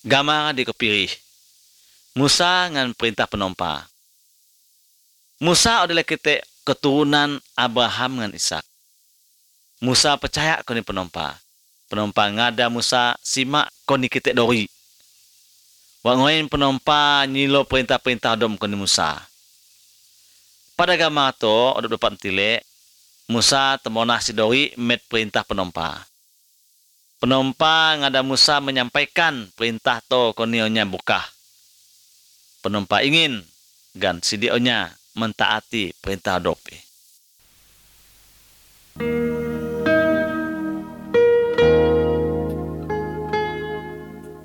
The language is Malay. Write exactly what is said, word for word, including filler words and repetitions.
Gamar di kepirih. Musa ngan perintah penompa. Musa adalah kita keturunan Abraham ngan Ishak. Musa percaya koni penompa. Penompa ngada Musa simak koni kita dori. Wak ngoin penompa nyilo perintah-perintah dom koni Musa. Pada gamar tu, ada depan tilek, Musa temonah si dori met perintah penompa. Penompa ngada Musa menyampaikan perintah to konionya bukah. Penompa ingin gan si dionya mentaati perintah dope.